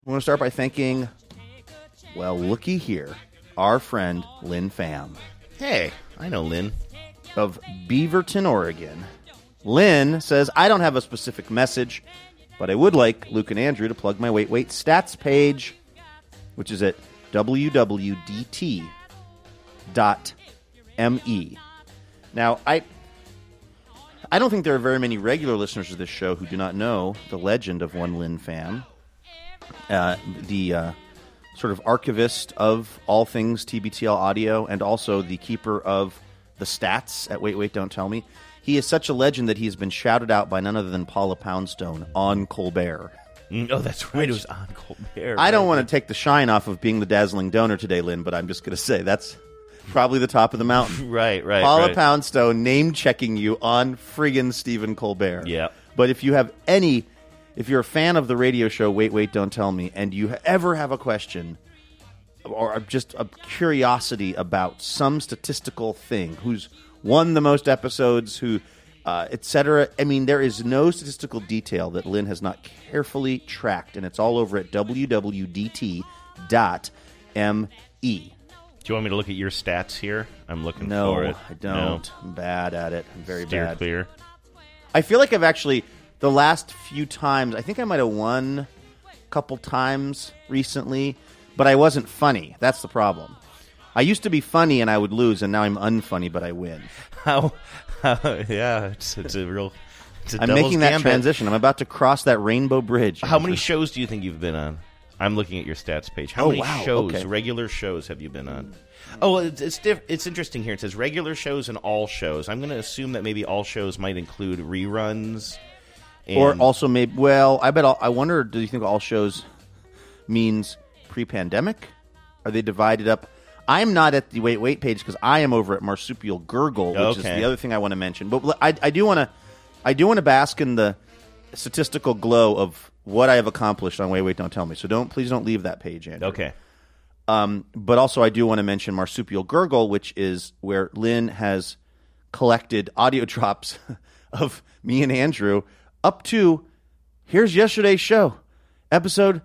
I want to start by thanking, well, looky here, our friend Lynn Pham. Hey, I know Lynn. Of Beaverton, Oregon. Lynn says, I don't have a specific message, but I would like Luke and Andrew to plug my Wait stats page, which is at www.dt.me. Now, I don't think there are very many regular listeners of this show who do not know the legend of one Lynn Pham. The sort of archivist of all things TBTL audio and also the keeper of the stats at Wait, Don't Tell Me. He is such a legend that he has been shouted out by none other than Paula Poundstone on Colbert. Oh, that's right. It was on Colbert. I don't want to take the shine off of being the dazzling donor today, Lynn, but I'm just going to say that's probably the top of the mountain. Right. Paula Poundstone name-checking you on friggin' Stephen Colbert. Yeah. But if you're a fan of the radio show Wait, Don't Tell Me, and you ever have a question or just a curiosity about some statistical thing, who's won the most episodes, who, etc. I mean, there is no statistical detail that Lynn has not carefully tracked, and it's all over at www.dt.me. Do you want me to look at your stats here? I'm looking for it. No, I don't. No. I'm bad at it. I'm very Steer bad. Clear. I feel like I've actually, the last few times, I think I might have won a couple times recently, but I wasn't funny. That's the problem. I used to be funny and I would lose, and now I'm unfunny, but I win. Yeah, it's a real... I'm making that transition. I'm about to cross that rainbow bridge. How many shows do you think you've been on? I'm looking at your stats page. How many shows, regular shows, have you been on? Oh, it's interesting here. It says regular shows and all shows. I'm going to assume that maybe all shows might include reruns. Or also maybe, well, I wonder, do you think all shows means pre-pandemic? Are they divided up? I'm not at the Wait page because I am over at Marsupial Gurgle, which is the other thing I want to mention. But I do want to bask in the statistical glow of what I have accomplished on Wait, Don't Tell Me. So please don't leave that page, Andrew. Okay. But also I do want to mention Marsupial Gurgle, which is where Lynn has collected audio drops of me and Andrew up to, here's yesterday's show, episode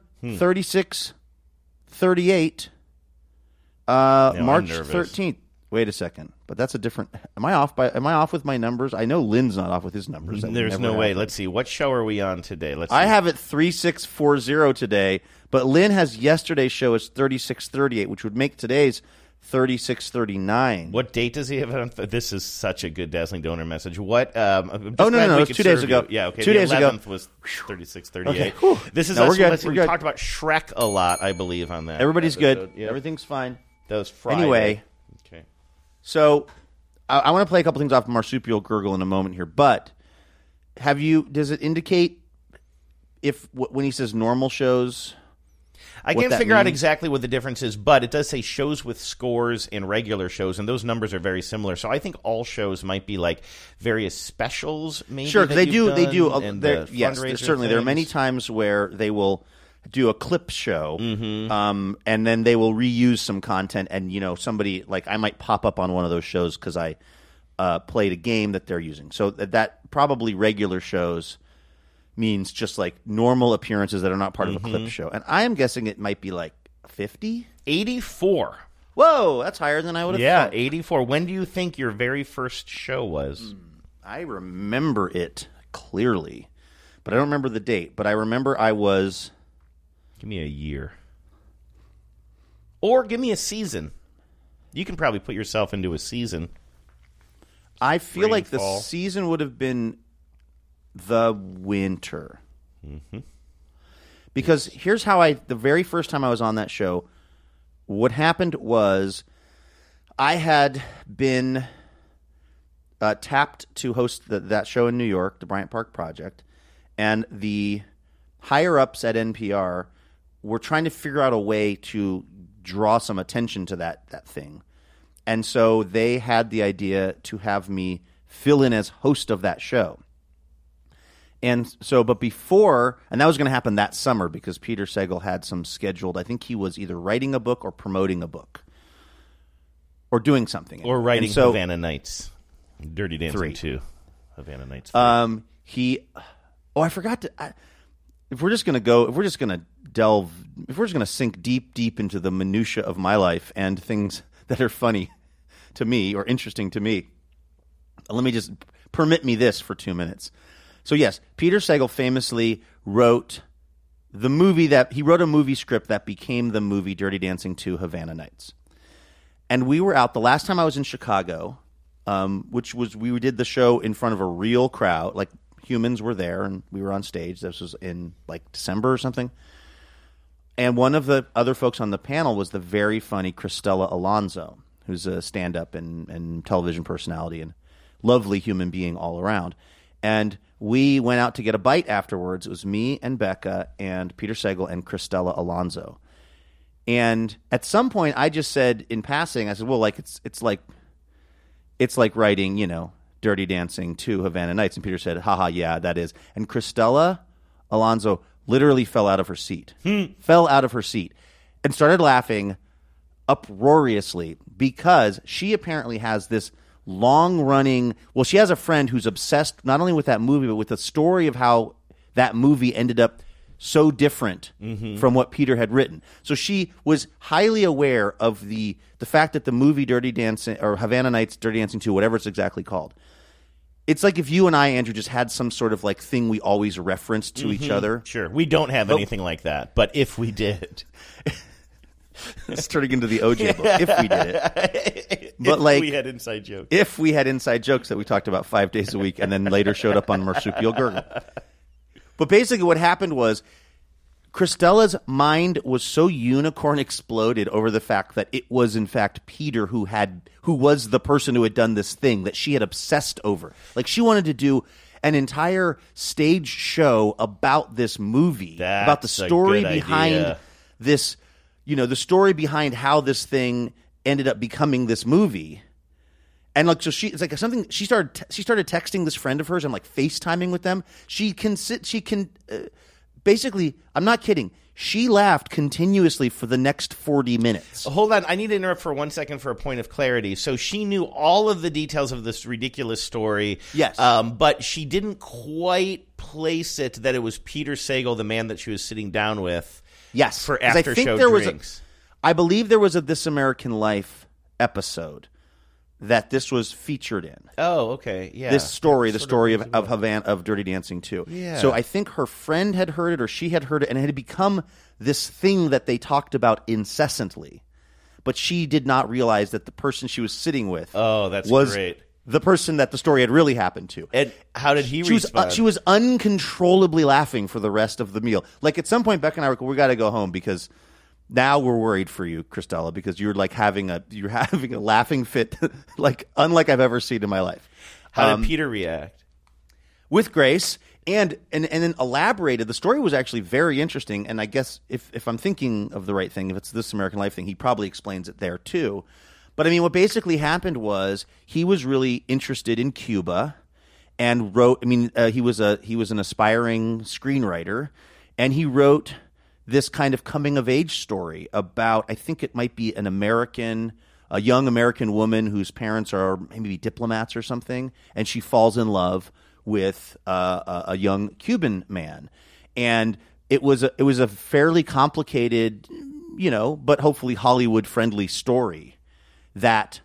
3638, March 13th. Wait a second, but that's a different. Am I off with my numbers? I know Lynn's not off with his numbers. There's no way. Let's see. What show are we on today? I have it 3640 today, but Lynn has yesterday's show as 3638, which would make today's 3639. What date does he have on? This is such a good Dazzling Donor message. What? No, it was 2 days ago. Yeah, okay. 2 days ago. The 11th was 3638. Okay. This is we're good. We talked about Shrek a lot, I believe, on that. Everybody's episode. good. Yep. Everything's fine. That was Friday. Anyway. Okay. So I want to play a couple things off Marsupial Gurgle in a moment here, but does it indicate when he says normal shows? I can't figure out exactly what the difference is, but it does say shows with scores and regular shows, and those numbers are very similar. So I think all shows might be like various specials, maybe. Sure, they do. Yes, certainly. There are many times where they will do a clip show, mm-hmm. And then they will reuse some content. And somebody like I might pop up on one of those shows because I played a game that they're using. So that probably regular shows means just like normal appearances that are not part of a clip show. And I am guessing it might be like 50? 84. Whoa, that's higher than I would have thought. 84. When do you think your very first show was? I remember it clearly, but I don't remember the date. But I remember I was... Give me a year. Or give me a season. You can probably put yourself into a season. I feel like the season would have been the winter. Mm-hmm. Because here's how the very first time I was on that show, what happened was I had been tapped to host that show in New York, the Bryant Park Project, and the higher-ups at NPR were trying to figure out a way to draw some attention to that thing. And so they had the idea to have me fill in as host of that show. And so, but before, and that was going to happen that summer because Peter Sagal had some scheduled, I think he was either writing a book or promoting a book. Or doing something. Or writing Havana Nights. Dirty Dancing 2. Havana Nights 3. I forgot to... if we're just going to delve, if we're just going to sink deep into the minutia of my life and things that are funny to me or interesting to me, let me just permit me this for 2 minutes. So yes, Peter Sagal famously wrote a movie script that became the movie Dirty Dancing 2 Havana Nights. And we were out the last time I was in Chicago, we did the show in front of a real crowd, like humans were there and we were on stage. This was in like December or something. And one of the other folks on the panel was the very funny Cristela Alonzo, who's a stand-up and television personality and lovely human being all around. And we went out to get a bite afterwards. It was me and Becca and Peter Sagal and Cristela Alonzo. And at some point, I just said in passing, I said, "Well, like it's like writing, Dirty Dancing 2 Havana Nights." And Peter said, "Haha, yeah, that is." And Cristela Alonzo literally fell out of her seat, and started laughing uproariously because she apparently has this long-running... Well, she has a friend who's obsessed not only with that movie, but with the story of how that movie ended up so different from what Peter had written. So she was highly aware of the fact that the movie Dirty Dancing, or Havana Nights, Dirty Dancing 2, whatever it's exactly called, it's like if you and I, Andrew, just had some sort of like thing we always referenced to each other. Sure. We don't have anything like that, but if we did... It's turning into the OJ book. If we did it. But if we had inside jokes. If we had inside jokes that we talked about 5 days a week and then later showed up on Marsupial Gurgle. But basically what happened was Cristela's mind was so unicorn exploded over the fact that it was in fact Peter who was the person who had done this thing that she had obsessed over. Like she wanted to do an entire stage show about this movie, about the story behind this, the story behind how this thing ended up becoming this movie. And like, so it's like something she started texting this friend of hers and like FaceTiming with them. Basically, I'm not kidding. She laughed continuously for the next 40 minutes. Hold on. I need to interrupt for 1 second for a point of clarity. So she knew all of the details of this ridiculous story. Yes. But she didn't quite place it that it was Peter Sagal, the man that she was sitting down with. Yes. For after-show drinks. I believe there was a This American Life episode that this was featured in. Oh, okay. Yeah. This story, the story of Havana, of Dirty Dancing 2. Yeah. So I think her friend had heard it or she had heard it, and it had become this thing that they talked about incessantly. But she did not realize that the person she was sitting with was great. The person that the story had really happened to. And how did he respond? She was uncontrollably laughing for the rest of the meal. Like at some point, Becca and I were, we got to go home because now we're worried for you, Cristela, because you're like having a laughing fit, like unlike I've ever seen in my life. How did Peter react? With grace, and then elaborated. The story was actually very interesting, and I guess if I'm thinking of the right thing, if it's This American Life thing, he probably explains it there too. But I mean, what basically happened was he was really interested in Cuba, and wrote. I mean, he was an aspiring screenwriter, and he wrote this kind of coming of age story about, I think it might be a young American woman whose parents are maybe diplomats or something, and she falls in love with a young Cuban man, and it was a fairly complicated, but hopefully Hollywood friendly story that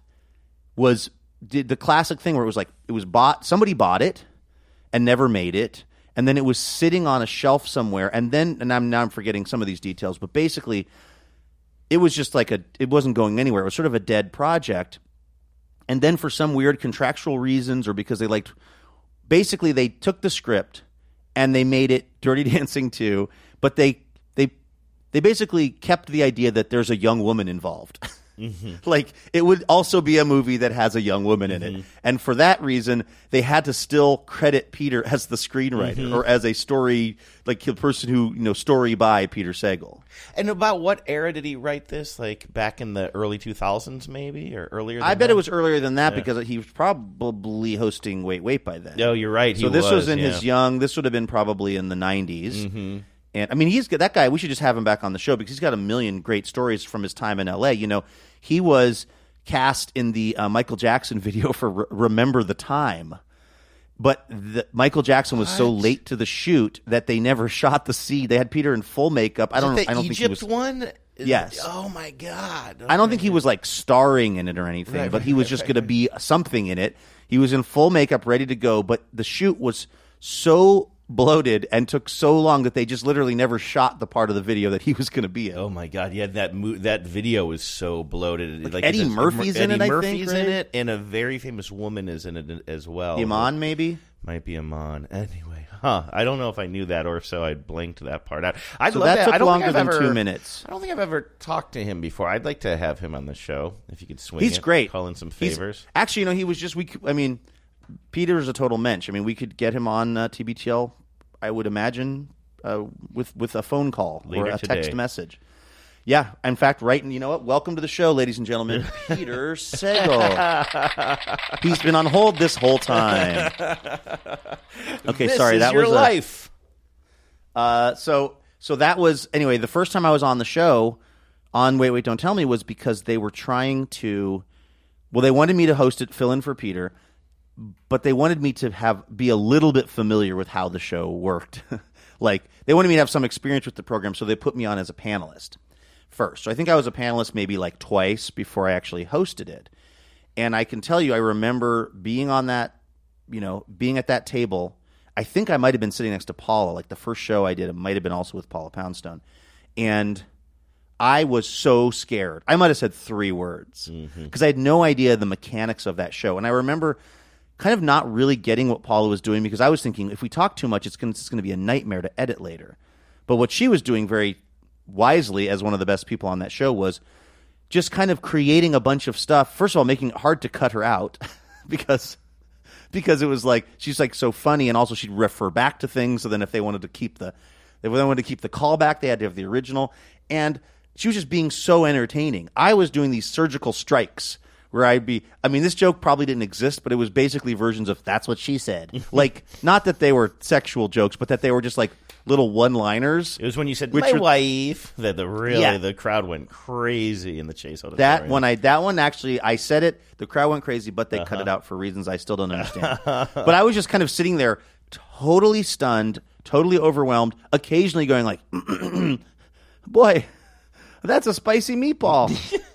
did the classic thing where somebody bought it and never made it. And then it was sitting on a shelf somewhere, and I'm forgetting some of these details, but basically, it was just like it wasn't going anywhere. It was sort of a dead project, and then for some weird contractual reasons, or because basically they took the script and they made it Dirty Dancing 2, but they basically kept the idea that there's a young woman involved. Mm-hmm. Like, it would also be a movie that has a young woman in it. And for that reason, they had to still credit Peter as the screenwriter or as a story, like the person who, story by Peter Sagal. And about what era did he write this? Like back in the early 2000s maybe, or earlier than I bet it was earlier than that because he was probably hosting Wait, Wait by then. No, you're right. So this was in his young, this would have been probably in the 90s. Mm-hmm. And I mean, he's that guy. We should just have him back on the show because he's got a million great stories from his time in L.A. He was cast in the Michael Jackson video for "Remember the Time," But Michael Jackson was so late to the shoot that they never shot the scene. They had Peter in full makeup. I don't think he was one. Yes. Oh my God. I don't think he was like starring in it or anything, but he was just going to be something in it. He was in full makeup, ready to go, but the shoot was so bloated and took so long that they just literally never shot the part of the video that he was going to be in. Oh my God! Yeah, that video was so bloated. Like Eddie Murphy's in it. Eddie Murphy's in it, and a very famous woman is in it as well. Iman, maybe. Might be Iman. Anyway, I don't know if I knew that or if so I blanked that part out. So that took longer than 2 minutes. I don't think I've ever talked to him before. I'd like to have him on the show if you could swing. He's great. Call in some favors. Actually, he was just Peter's a total mensch. I mean, we could get him on TBTL. I would imagine with a phone call later or a today. Text message. Yeah, in fact, you know what? Welcome to the show, ladies and gentlemen. Peter Sagal. He's been on hold this whole time. Okay, sorry. That was your life. So that was anyway. The first time I was on the show on Wait, Don't Tell Me was because they were trying to. Well, they wanted me to host it, fill in for Peter. But they wanted me to be a little bit familiar with how the show worked. Like, they wanted me to have some experience with the program, so they put me on as a panelist first. So I think I was a panelist maybe like twice before I actually hosted it. And I can tell you, I remember being on that, being at that table. I think I might have been sitting next to Paula. Like, the first show I did, it might have been also with Paula Poundstone. And I was so scared. I might have said 3 words because I had no idea the mechanics of that show. And I remember kind of not really getting what Paula was doing because I was thinking if we talk too much, it's going to be a nightmare to edit later. But what she was doing very wisely as one of the best people on that show was just kind of creating a bunch of stuff. First of all, making it hard to cut her out because it was like she's like so funny, and also she'd refer back to things. So then if they wanted to keep the callback, they had to have the original. And she was just being so entertaining. I was doing these surgical strikes where this joke probably didn't exist, but it was basically versions of "that's what she said." Like, not that they were sexual jokes, but that they were just like little one-liners. It was when you said "my wife" that the crowd went crazy in the Chase Auditorium. That one actually, I said it, the crowd went crazy, but they cut it out for reasons I still don't understand. But I was just kind of sitting there, totally stunned, totally overwhelmed, occasionally going like, "Boy, that's a spicy meatball."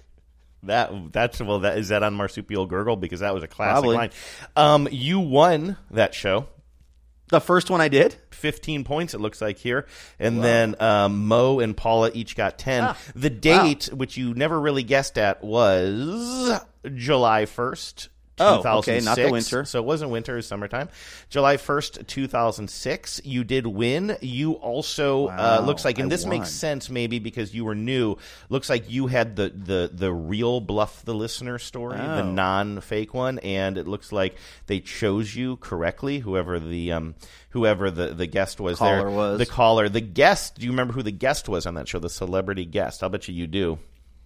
Is that on Marsupial Gurgle? Because that was a classic line. You won that show. The first one I did? 15 points, it looks like here. And then Mo and Paula each got 10. The date, which you never really guessed at, was July 1st. 2006. Oh, okay, not the winter. So it wasn't winter, it was summertime. July 1st, 2006. You did win. You also, looks like, and this makes sense maybe because you were new, looks like you had the real Bluff the Listener story, the non-fake one, and it looks like they chose you correctly, whoever the guest was there. The caller. The guest, do you remember who the guest was on that show, the celebrity guest? I'll bet you do.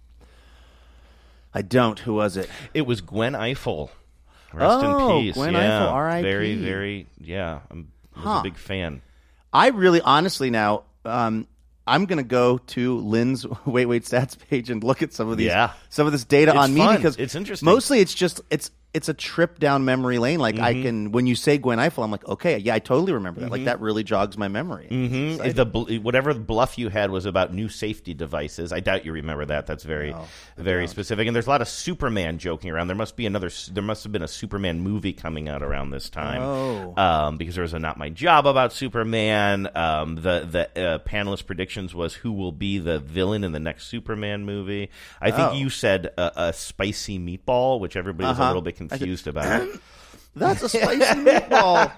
I don't. Who was it? It was Gwen Ifill. Rest in peace. Gwen Ifill, R.I.P. Very, very, I was a big fan. I really, honestly now, I'm going to go to Lynn's Wait Stats page and look at some of this data on me because it's interesting. Mostly it's just, it's a trip down memory lane. Like I can, when you say Gwen Ifill, I'm like, okay, yeah, I totally remember that. Like that really jogs my memory. Whatever bluff you had was about new safety devices. I doubt you remember that. That's very specific. And there's a lot of Superman joking around. There must have been a Superman movie coming out around this time. Because there was a Not My Job about Superman. The panelist predictions was who will be the villain in the next Superman movie. I think you said a spicy meatball, which everybody was a little bit confused about. That's a spicy meatball.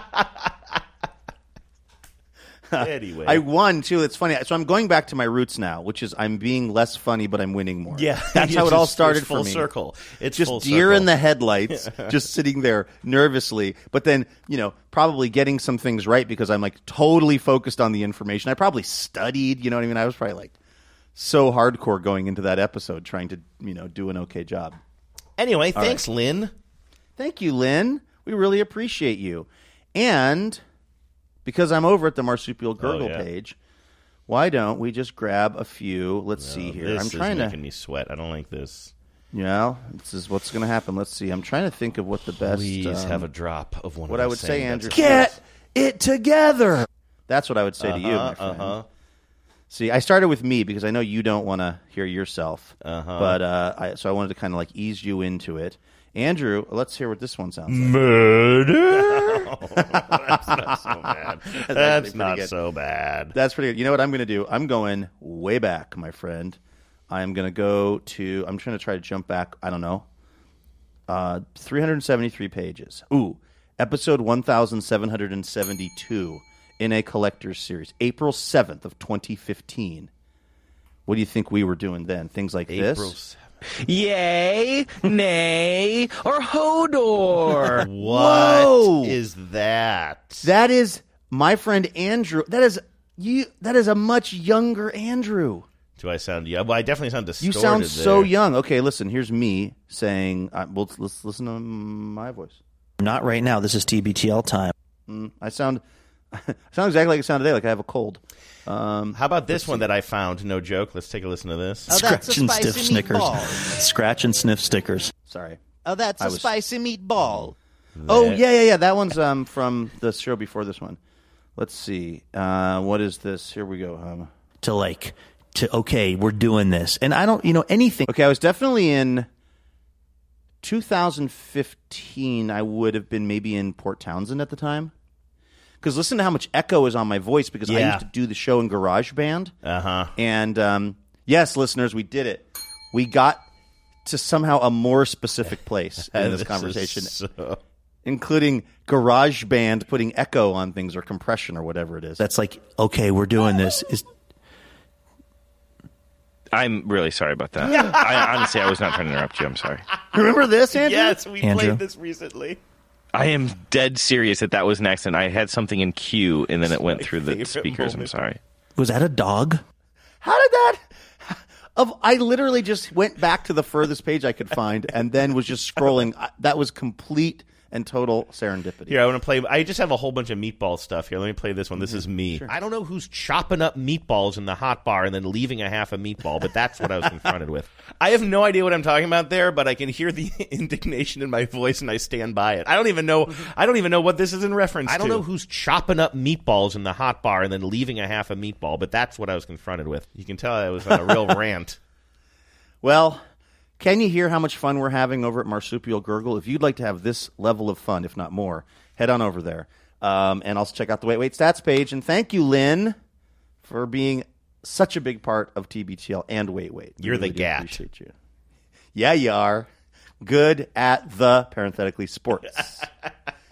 Anyway, I won too. It's funny. So I'm going back to my roots now, which is I'm being less funny, but I'm winning more. Yeah, that's how it all started for me. Full circle. It's just full deer circle. in the headlights, just sitting there nervously. But then probably getting some things right because I'm like totally focused on the information. I probably studied. You know what I mean? I was probably like so hardcore going into that episode, trying to do an okay job. Anyway, thanks, Lynn. Thank you, Lynn. We really appreciate you. And because I'm over at the Marsupial Gurgle page, why don't we just grab a few? Let's see here. I'm trying to making me sweat. I don't like this. Yeah, this is what's going to happen. Let's see. I'm trying to think of what the best... Please have a drop of one what of I would say, Andrew. Get it together. That's what I would say to you, my friend. See, I started with me because I know you don't want to hear yourself. But so I wanted to kind of like ease you into it. Andrew, let's hear what this one sounds like. Murder? That's not so bad. That's not so bad. That's pretty good. You know what I'm going to do? I'm going way back, my friend. I'm going to go to... I'm trying to jump back, I don't know, 373 pages. Ooh, episode 1772 in a collector's series. April 7th of 2015. What do you think we were doing then? Things like April this? 7th. Yay, nay, or Hodor? What is that? That is my friend Andrew. That is a much younger Andrew. Do I sound young? Well, I definitely sound distorted. You sound there. so young. Okay, listen. Here's me saying. Let's listen to my voice. Not right now. This is TBTL time. I sound exactly like I sound today. Like I have a cold. How about this one that I found? No joke. Let's take a listen to this. Oh, Scratch and sniff Snickers. Scratch and sniff stickers. Sorry. Oh, that's a spicy meatball. Oh, yeah. That one's from the show before this one. Let's see. What is this? Here we go. Okay, we're doing this. And I don't, anything. Okay, I was definitely in 2015. I would have been maybe in Port Townsend at the time. Because listen to how much echo is on my voice because I used to do the show in GarageBand. And yes, listeners, we did it. We got to somehow a more specific place in this conversation, including GarageBand putting echo on things or compression or whatever it is. That's like, okay, we're doing this. I'm really sorry about that. Honestly, I was not trying to interrupt you. I'm sorry. Remember this, Andrew? Yes, we played this recently. I am dead serious that was an accident. I had something in queue, and then it went through the speakers. I'm sorry. Was that a dog? How did that... I literally just went back to the furthest page I could find and then was just scrolling. That was complete and total serendipity. Here, I want to play. I just have a whole bunch of meatball stuff here. Let me play this one. This is me. Sure. I don't know who's chopping up meatballs in the hot bar and then leaving a half a meatball, but that's what I was confronted with. I have no idea what I'm talking about there, but I can hear the indignation in my voice and I stand by it. I don't even know what this is in reference to. I don't know who's chopping up meatballs in the hot bar and then leaving a half a meatball, but that's what I was confronted with. You can tell I was on a real rant. Well, can you hear how much fun we're having over at Marsupial Gurgle? If you'd like to have this level of fun, if not more, head on over there. And also check out the Wait Stats page. And thank you, Lynn, for being such a big part of TBTL and Wait. You're really the GAT. Appreciate you. Yeah, you are. Good at the, parenthetically, sports.